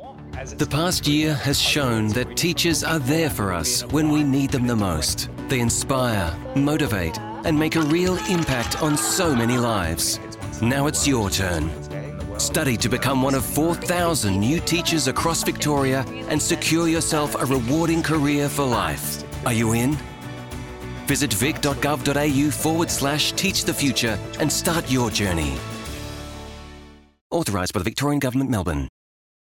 The past year has shown that teachers are there for us when we need them the most. They inspire, motivate, and make a real impact on so many lives. Now it's your turn. Study to become one of 4,000 new teachers across Victoria and secure yourself a rewarding career for life. Are you in? Visit vic.gov.au/Teach the Future and start your journey. Authorised by the Victorian Government, Melbourne.